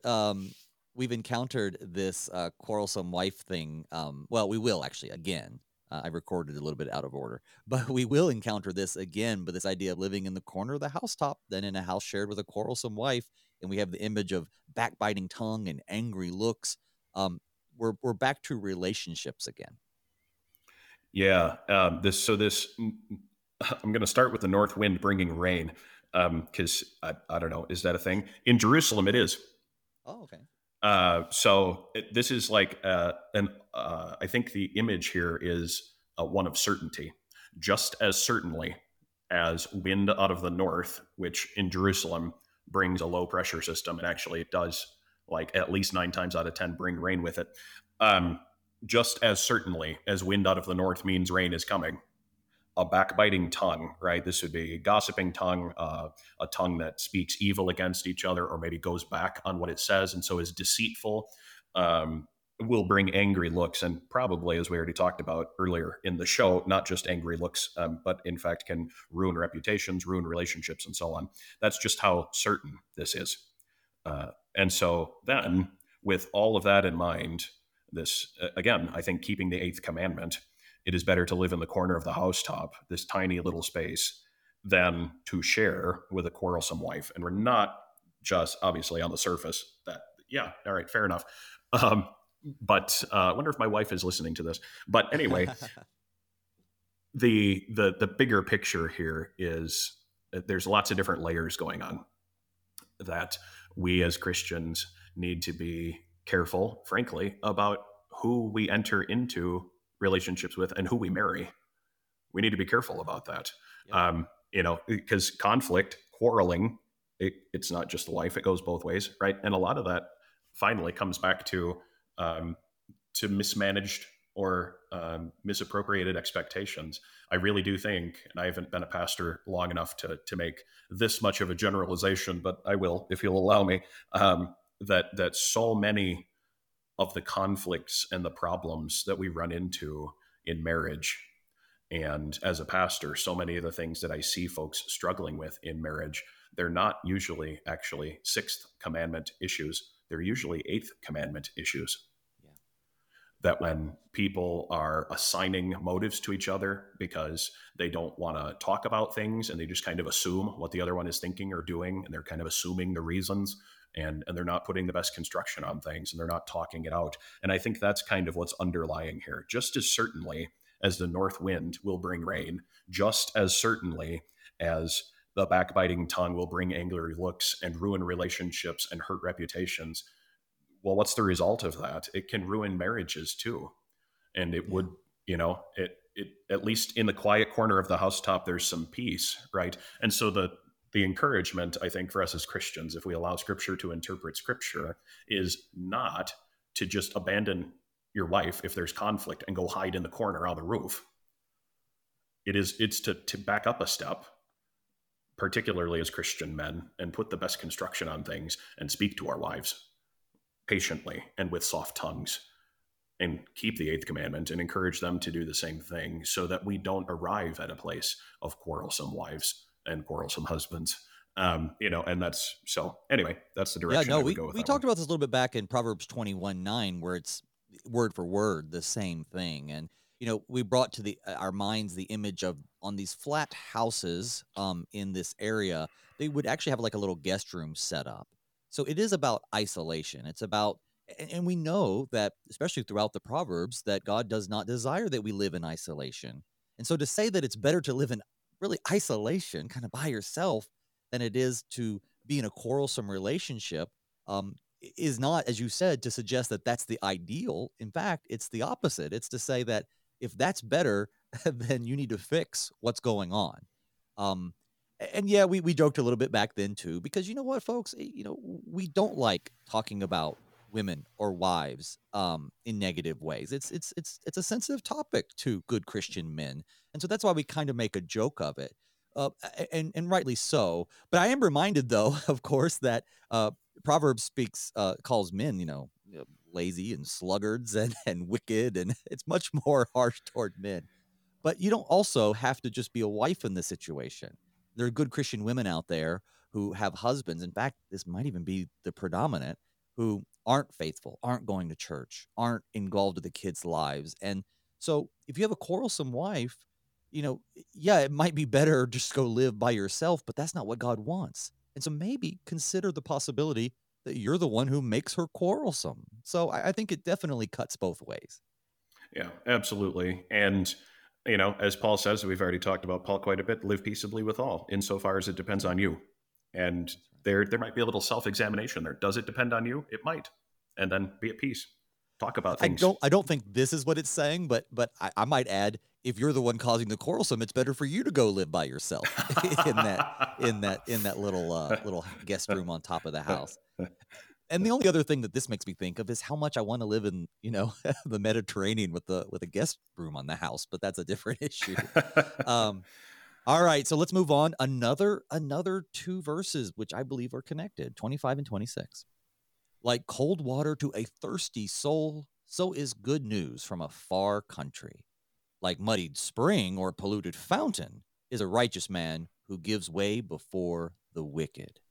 this quarrelsome wife thing. Well, we will actually again. I recorded a little bit out of order, but we will encounter this again. But this idea of living in the corner of the housetop than in a house shared with a quarrelsome wife, and we have the image of backbiting tongue and angry looks. We're back to relationships again. Yeah. I'm going to start with the north wind bringing rain, because I don't know, is that a thing in Jerusalem? It is. Oh, okay. This is like I think the image here is one of certainty, just as certainly as wind out of the north, which in Jerusalem brings a low pressure system, and actually it does, like, at least 9 times out of 10 bring rain with it. Just as certainly as wind out of the north means rain is coming, a backbiting tongue, right? This would be a gossiping tongue, a tongue that speaks evil against each other, or maybe goes back on what it says and so is deceitful, will bring angry looks, and probably, as we already talked about earlier in the show, not just angry looks, but in fact can ruin reputations, ruin relationships, and so on. That's just how certain this is. And so then, with all of that in mind, this, again, I think keeping the eighth commandment, it is better to live in the corner of the housetop, this tiny little space, than to share with a quarrelsome wife. And we're not just obviously on the surface that, yeah, all right, fair enough. But I wonder if my wife is listening to this. But anyway, the bigger picture here is that there's lots of different layers going on that we as Christians need to be careful, frankly, about who we enter into relationships with and who we marry. We need to be careful about that. Yep. Because conflict, quarreling, it's not just the wife, it goes both ways, right? And a lot of that finally comes back to mismanaged or misappropriated expectations. I really do think, and I haven't been a pastor long enough to make this much of a generalization, but I will, if you'll allow me, that so many of the conflicts and the problems that we run into in marriage, and as a pastor, so many of the things that I see folks struggling with in marriage, they're not usually actually sixth commandment issues. They're usually eighth commandment issues. Yeah. That when people are assigning motives to each other because they don't want to talk about things and they just kind of assume what the other one is thinking or doing, and they're kind of assuming the reasons, and they're not putting the best construction on things, and they're not talking it out. And I think that's kind of what's underlying here. Just as certainly as the north wind will bring rain, just as certainly as the backbiting tongue will bring angry looks and ruin relationships and hurt reputations. Well, what's the result of that? It can ruin marriages too. And it would, it at least in the quiet corner of the housetop, there's some peace, right? And so the encouragement, I think, for us as Christians, if we allow Scripture to interpret Scripture, is not to just abandon your wife if there's conflict and go hide in the corner on the roof. It's to back up a step, particularly as Christian men, and put the best construction on things and speak to our wives patiently and with soft tongues, and keep the eighth commandment and encourage them to do the same thing, so that we don't arrive at a place of quarrelsome wives and quarrelsome husbands. And that's, so anyway, that's the direction I would go with. We talked about this a little bit back in Proverbs 21:9, where it's word for word the same thing. And we brought to our minds the image of, on these flat houses in this area, they would actually have like a little guest room set up. So it is about isolation. It's about, and we know that, especially throughout the Proverbs, that God does not desire that we live in isolation. And so to say that it's better to live in really isolation, kind of by yourself, than it is to be in a quarrelsome relationship, is not, as you said, to suggest that that's the ideal. In fact, it's the opposite. It's to say that if that's better, then you need to fix what's going on. And yeah, we joked a little bit back then too, because you know what, folks, we don't like talking about women or wives in negative ways. It's a sensitive topic to good Christian men, and so that's why we kind of make a joke of it, and rightly so. But I am reminded, though, of course, that Proverbs calls men, lazy and sluggards and wicked, and it's much more harsh toward men. But you don't also have to just be a wife in this situation. There are good Christian women out there who have husbands. In fact, this might even be the predominant, who aren't faithful, aren't going to church, aren't involved with the kids' lives. And so if you have a quarrelsome wife, it might be better just go live by yourself, but that's not what God wants. And so maybe consider the possibility that you're the one who makes her quarrelsome. So I think it definitely cuts both ways. Yeah, absolutely. And, as Paul says, we've already talked about Paul quite a bit, live peaceably with all, insofar as it depends on you. And there might be a little self-examination there. Does it depend on you? It might. And then be at peace. Talk about things. I don't think this is what it's saying, but I might add, if you're the one causing the quarrelsome, it's better for you to go live by yourself in that little guest room on top of the house. And the only other thing that this makes me think of is how much I want to live in, the Mediterranean with a guest room on the house, but that's a different issue. All right, so let's move on. Another two verses, which I believe are connected, 25 and 26. Like cold water to a thirsty soul, so is good news from a far country. Like muddied spring or polluted fountain is a righteous man who gives way before the wicked.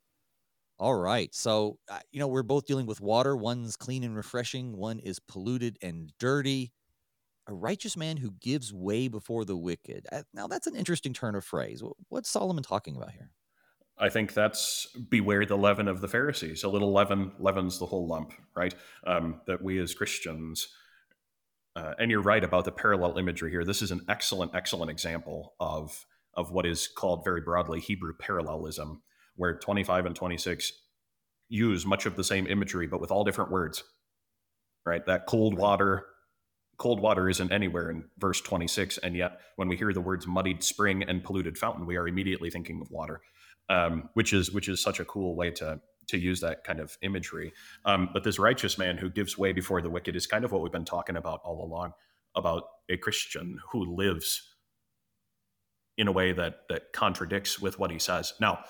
All right. So, we're both dealing with water. One's clean and refreshing, one is polluted and dirty. A righteous man who gives way before the wicked. Now, that's an interesting turn of phrase. What's Solomon talking about here? I think that's beware the leaven of the Pharisees. A little leaven leavens the whole lump, right? That we as Christians, and you're right about the parallel imagery here. This is an excellent, excellent example of what is called very broadly Hebrew parallelism, where 25 and 26 use much of the same imagery, but with all different words, right? That cold water isn't anywhere in verse 26, and yet when we hear the words muddied spring and polluted fountain, we are immediately thinking of water, which is such a cool way to use that kind of imagery. But this righteous man who gives way before the wicked is kind of what we've been talking about all along, about a Christian who lives in a way that contradicts with what he says. Now,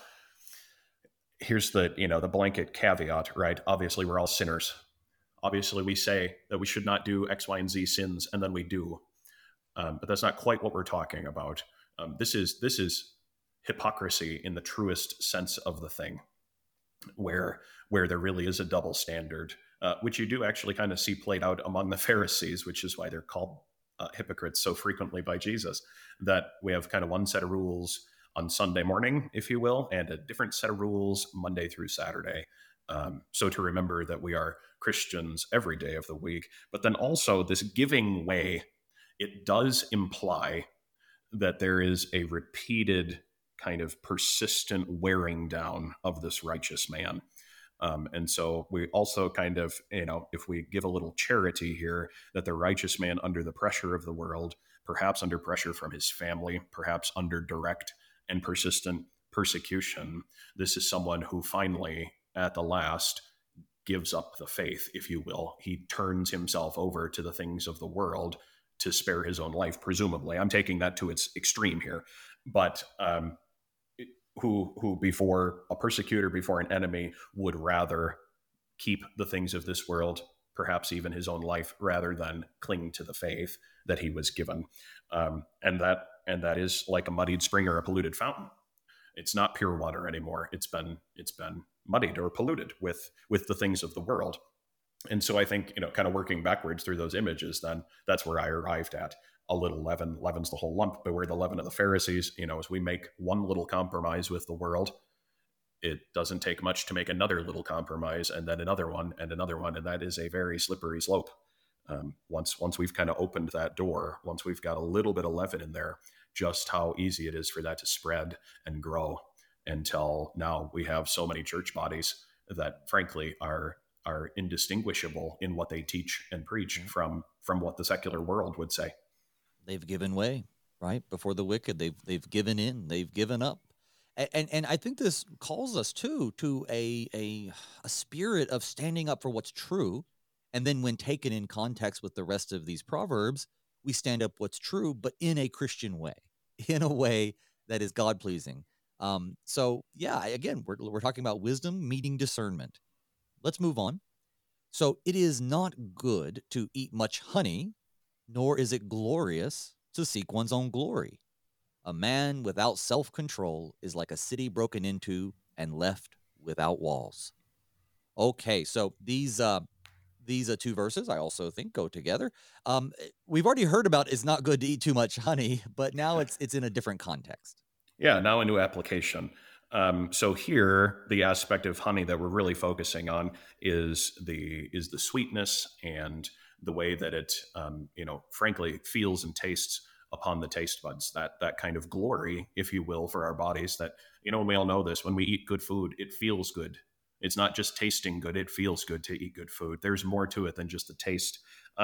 here's the blanket caveat, right? Obviously, we're all sinners. Obviously, we say that we should not do X, Y, and Z sins, and then we do. But that's not quite what we're talking about. This is hypocrisy in the truest sense of the thing, where there really is a double standard, which you do actually kind of see played out among the Pharisees, which is why they're called hypocrites so frequently by Jesus, that we have kind of one set of rules on Sunday morning, if you will, and a different set of rules Monday through Saturday. So to remember that we are Christians every day of the week, but then also this giving way, it does imply that there is a repeated kind of persistent wearing down of this righteous man. And so we also kind of, if we give a little charity here, that the righteous man under the pressure of the world, perhaps under pressure from his family, perhaps under direct and persistent persecution, this is someone who finally, at the last, gives up the faith, if you will. He turns himself over to the things of the world to spare his own life, presumably. I'm taking that to its extreme here. But who before a persecutor, before an enemy, would rather keep the things of this world, perhaps even his own life, rather than cling to the faith that he was given. And that is like a muddied spring or a polluted fountain. It's not pure water anymore. It's been muddied or polluted with the things of the world. And so I think, kind of working backwards through those images, then that's where I arrived at. A little leaven leavens the whole lump. But we're the leaven of the Pharisees, as we make one little compromise with the world, it doesn't take much to make another little compromise, and then another one, and that is a very slippery slope. Once we've kind of opened that door, once we've got a little bit of leaven in there, just how easy it is for that to spread and grow, until now we have so many church bodies that frankly are indistinguishable in what they teach and preach from what the secular world would say. They've given way, right, before the wicked. They've given in. They've given up. And I think this calls us to a spirit of standing up for what's true. And then when taken in context with the rest of these proverbs, we stand up what's true, but in a Christian way, in a way that is God-pleasing. So yeah, again, we're talking about wisdom meeting discernment. Let's move on. So it is not good to eat much honey, nor is it glorious to seek one's own glory. A man without self-control is like a city broken into and left without walls. Okay, so these two verses, I also think, go together. We've already heard about it's not good to eat too much honey, but now it's in a different context. Yeah, now a new application. So here, the aspect of honey that we're really focusing on is the sweetness and the way that it, frankly, feels and tastes upon the taste buds. That kind of glory, if you will, for our bodies. That and we all know this. When we eat good food, it feels good. It's not just tasting good; it feels good to eat good food. There's more to it than just the taste.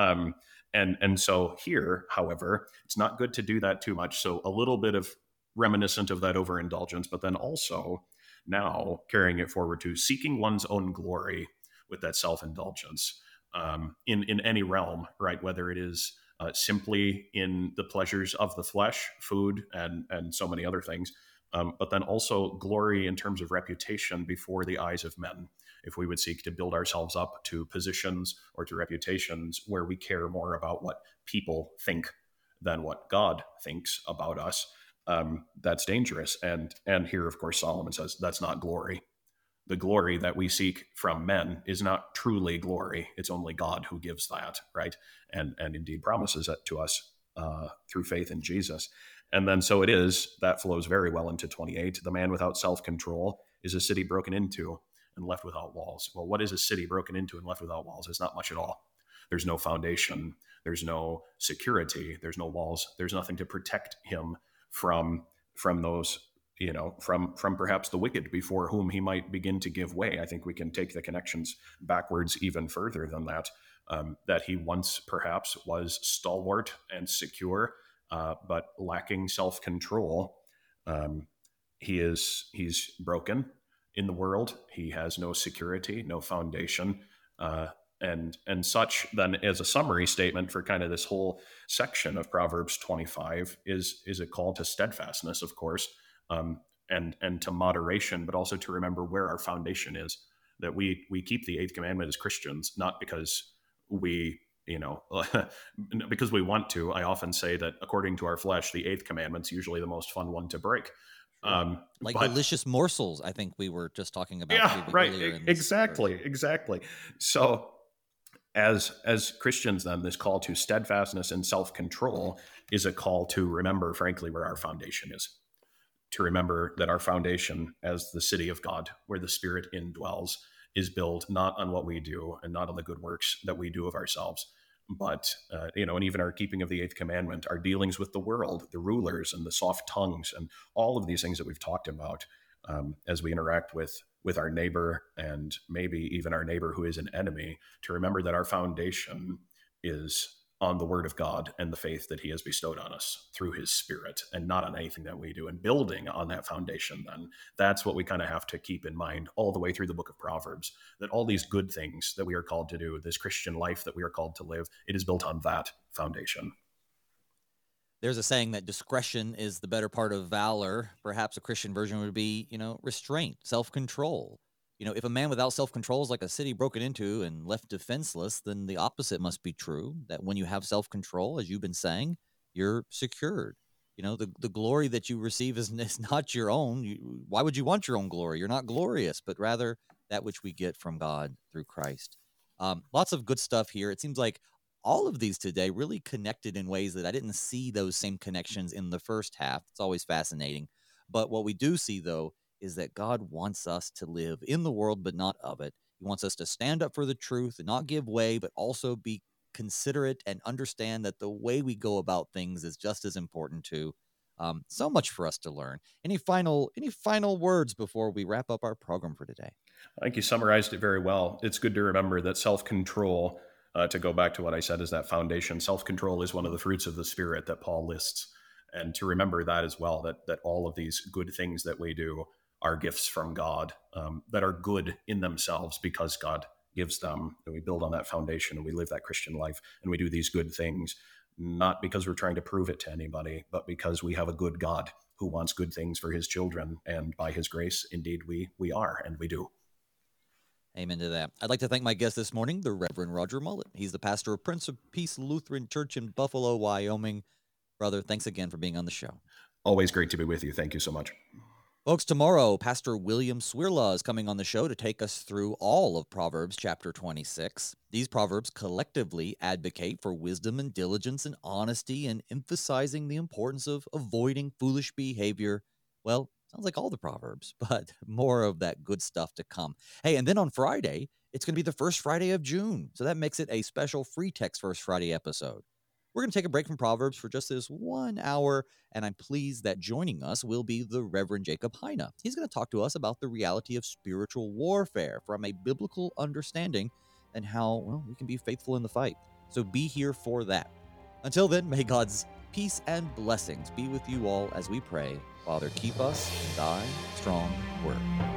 And so here, however, it's not good to do that too much. So a little bit of reminiscent of that overindulgence, but then also now carrying it forward to seeking one's own glory with that self-indulgence in any realm, right? Whether it is simply in the pleasures of the flesh, food, and so many other things, but then also glory in terms of reputation before the eyes of men. if we would seek to build ourselves up to positions or to reputations where we care more about what people think than what God thinks about us, that's dangerous. And here, of course, Solomon says that's not glory. The glory that we seek from men is not truly glory. It's only God who gives that, right? And indeed promises it to us through faith in Jesus. And then so it is, that flows very well into 28. The man without self-control is a city broken into and left without walls. Well, what is a city broken into and left without walls? It's not much at all. There's no foundation. There's no security. There's no walls. There's nothing to protect him from those, from perhaps the wicked before whom he might begin to give way. I think we can take the connections backwards even further than that, that he once perhaps was stalwart and secure, but lacking self-control. He's broken in the world. He has no security, no foundation, and such. Then, as a summary statement for kind of this whole section of Proverbs 25 is a call to steadfastness, of course, and to moderation, but also to remember where our foundation is. That we keep the eighth commandment as Christians, not because we because we want to. I often say that according to our flesh, the eighth commandment's usually the most fun one to break. Like delicious morsels, I think we were just talking about. Yeah, right. Exactly. So as Christians, then, this call to steadfastness and self-control is a call to remember, frankly, where our foundation is. To remember that our foundation as the city of God, where the Spirit indwells, is built not on what we do and not on the good works that we do of ourselves, but, and even our keeping of the eighth commandment, our dealings with the world, the rulers and the soft tongues, and all of these things that we've talked about as we interact with our neighbor and maybe even our neighbor who is an enemy, to remember that our foundation is on the word of God and the faith that he has bestowed on us through his Spirit, and not on anything that we do. And building on that foundation, then, that's what we kind of have to keep in mind all the way through the book of Proverbs, that all these good things that we are called to do, this Christian life that we are called to live, it is built on that foundation. There's a saying that discretion is the better part of valor. Perhaps a Christian version would be, restraint, self-control. If a man without self-control is like a city broken into and left defenseless, then the opposite must be true, that when you have self-control, as you've been saying, you're secured. The glory that you receive is not your own. Why would you want your own glory? You're not glorious, but rather that which we get from God through Christ. Lots of good stuff here. It seems like all of these today really connected in ways that I didn't see those same connections in the first half. It's always fascinating. But what we do see, though, is that God wants us to live in the world, but not of it. He wants us to stand up for the truth and not give way, but also be considerate and understand that the way we go about things is just as important too. So much for us to learn. Any final words before we wrap up our program for today? I think you summarized it very well. It's good to remember that self-control, to go back to what I said, is that foundation. Self-control is one of the fruits of the Spirit that Paul lists. And to remember that as well, that all of these good things that we do are gifts from God, that are good in themselves because God gives them. And we build on that foundation and we live that Christian life and we do these good things, not because we're trying to prove it to anybody, but because we have a good God who wants good things for his children. And by his grace, indeed, we are, and we do. Amen to that. I'd like to thank my guest this morning, the Reverend Roger Mullet. He's the pastor of Prince of Peace Lutheran Church in Buffalo, Wyoming. Brother, thanks again for being on the show. Always great to be with you. Thank you so much. Folks, tomorrow, Pastor William Swirla is coming on the show to take us through all of Proverbs chapter 26. These Proverbs collectively advocate for wisdom and diligence and honesty, and emphasizing the importance of avoiding foolish behavior. Well, sounds like all the Proverbs, but more of that good stuff to come. Hey, and then on Friday, it's going to be the first Friday of June, so that makes it a special Free Text First Friday episode. We're going to take a break from Proverbs for just this 1 hour, and I'm pleased that joining us will be the Reverend Jacob Heine. He's going to talk to us about the reality of spiritual warfare from a biblical understanding and how, we can be faithful in the fight. So be here for that. Until then, may God's peace and blessings be with you all as we pray. Father, keep us in thy strong word.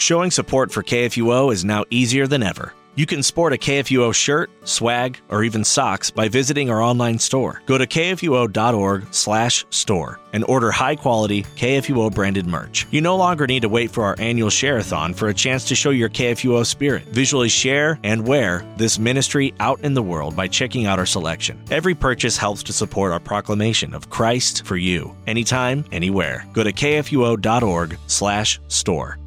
Showing support for KFUO is now easier than ever. You can sport a KFUO shirt, swag, or even socks by visiting our online store. Go to kfuo.org/store and order high-quality KFUO-branded merch. You no longer need to wait for our annual share-a-thon for a chance to show your KFUO spirit. Visually share and wear this ministry out in the world by checking out our selection. Every purchase helps to support our proclamation of Christ for you, anytime, anywhere. Go to kfuo.org/store.